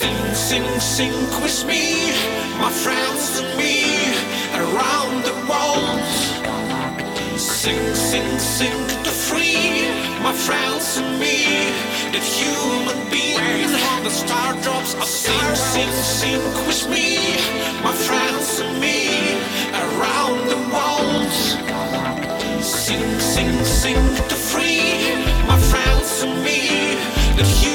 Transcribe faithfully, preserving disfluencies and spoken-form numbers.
Sing, sing, sing with me, my friends and me, around the world. Sing, sing, sing to free, my friends and me, that human being from the star drops. Oh, sing, sing, sing with me, my friends and me, around the world. Sing, sing, sing to free, my friends and me, that human